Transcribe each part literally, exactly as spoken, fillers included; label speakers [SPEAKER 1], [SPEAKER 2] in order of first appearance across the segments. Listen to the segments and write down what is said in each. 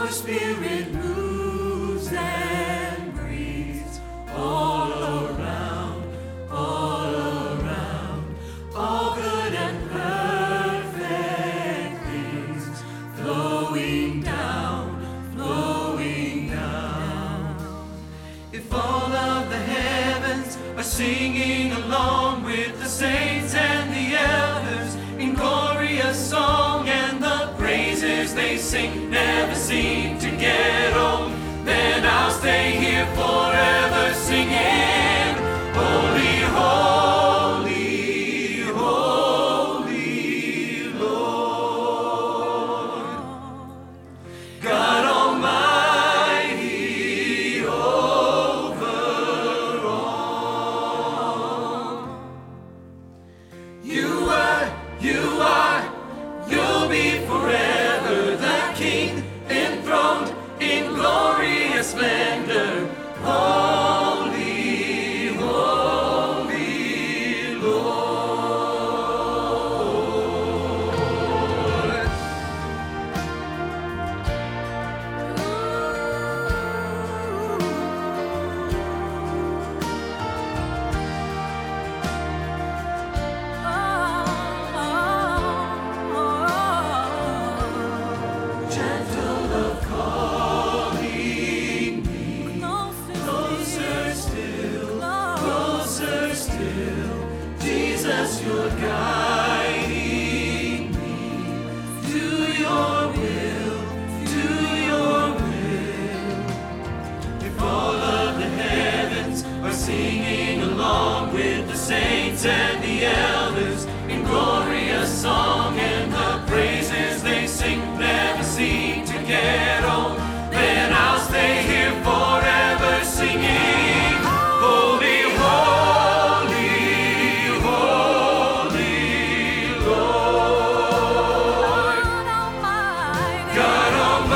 [SPEAKER 1] Spirit moves and breathes all around, all around, all good and perfect things flowing down, flowing down. If all of the heavens are singing along with the saints and the elders in glorious song, and the praises they sing never seem to get old, then I'll stay here forever singing, holy, holy, holy Lord, God Almighty over all. You were, you are, you'll be forever the King, enthroned in glorious splendor. Holy, holy Lord. Gentle love calling me closer still, closer still. Jesus, you're guiding me to your will, to your will. If all of the heavens are singing along with the saints and the elders in glorious song, and the praises they sing never seem to get old, then I'll stay here forever singing, holy, holy, holy Lord, God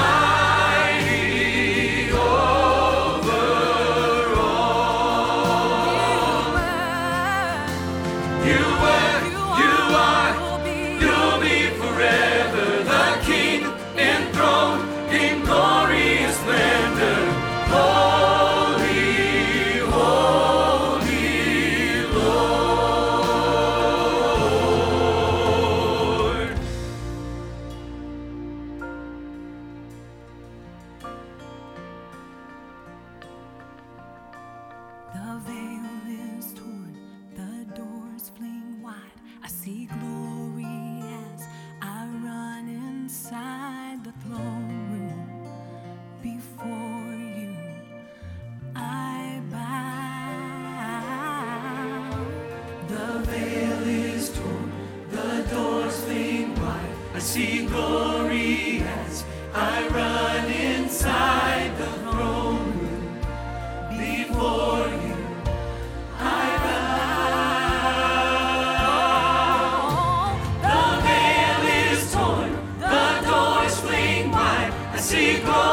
[SPEAKER 1] Almighty over all. You were, you are, you'll be forever the King, enthroned in glorious splendor. Holy, holy Lord.
[SPEAKER 2] The veil is torn, the doors fling wide. I see glory as I run inside the throne room. Before you, I bow.
[SPEAKER 1] The veil is torn, the doors fling wide. I see glory as I run inside the throne room. Before you, I bow. The veil is torn, the doors fling wide. I see glory